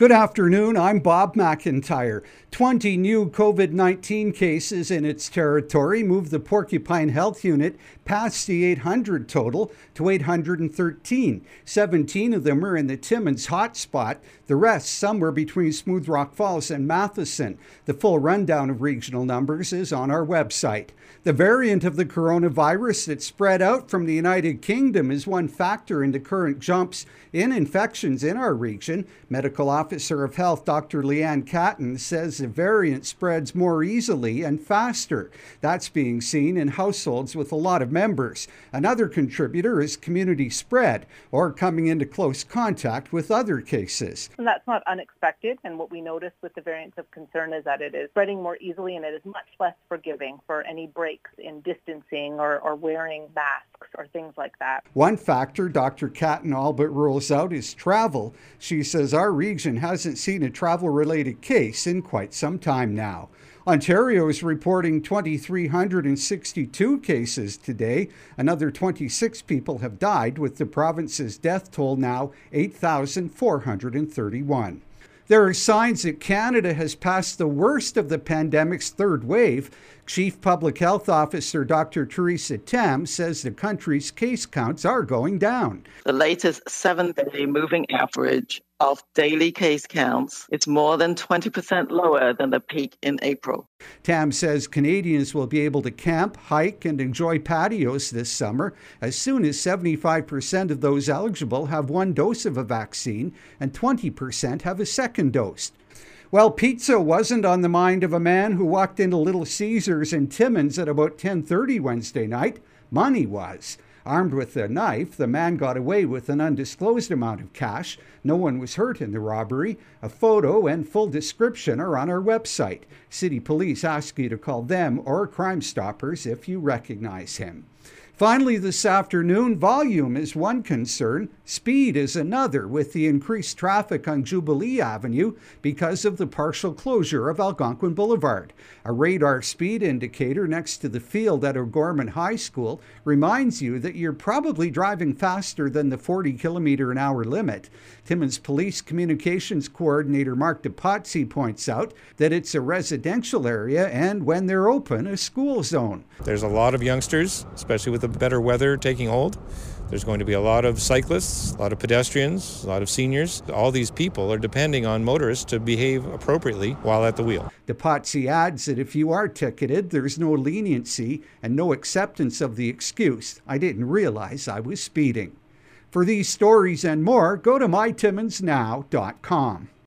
Good afternoon, I'm Bob McIntyre. 20 new COVID-19 cases in its territory moved the Porcupine Health Unit past the 800 total to 813. 17 of them are in the Timmins hotspot. The rest somewhere between Smooth Rock Falls and Matheson. The full rundown of regional numbers is on our website. The variant of the coronavirus that spread out from the United Kingdom is one factor in the current jumps in infections in our region. Medical Officer of Health Dr. Leanne Catton says the variant spreads more easily and faster. That's being seen in households with a lot of members. Another contributor is community spread or coming into close contact with other cases. And that's not unexpected. And what we notice with the variants of concern is that it is spreading more easily and it is much less forgiving for any breaks in distancing or wearing masks or things like that. One factor Dr. Catton all but rules out is travel. She says our region hasn't seen a travel-related case in quite some time now. Ontario is reporting 2,362 cases today. Another 26 people have died, with the province's death toll now 8,431. There are signs that Canada has passed the worst of the pandemic's third wave. Chief Public Health Officer Dr. Theresa Tam says the country's case counts are going down. The latest 7-day moving average of daily case counts is more than 20% lower than the peak in April. Tam says Canadians will be able to camp, hike, and enjoy patios this summer as soon as 75% of those eligible have one dose of a vaccine and 20% have a second dose. Well, pizza wasn't on the mind of a man who walked into Little Caesars in Timmins at about 10:30 Wednesday night. Money was. Armed with a knife, the man got away with an undisclosed amount of cash. No one was hurt in the robbery. A photo and full description are on our website. City Police ask you to call them or Crime Stoppers if you recognize him. Finally, this afternoon, volume is one concern. Speed is another, with the increased traffic on Jubilee Avenue because of the partial closure of Algonquin Boulevard. A radar speed indicator next to the field at O'Gorman High School reminds you that you're probably driving faster than the 40-kilometer-an-hour limit. Timmins Police Communications Coordinator Mark DePazzi points out that it's a residential area and, when they're open, a school zone. There's a lot of youngsters, especially with the better weather taking hold. There's going to be a lot of cyclists, a lot of pedestrians, a lot of seniors. All these people are depending on motorists to behave appropriately while at the wheel. DePazzi adds that if you are ticketed, there's no leniency and no acceptance of the excuse, "I didn't realize I was speeding." For these stories and more, go to mytimminsnow.com.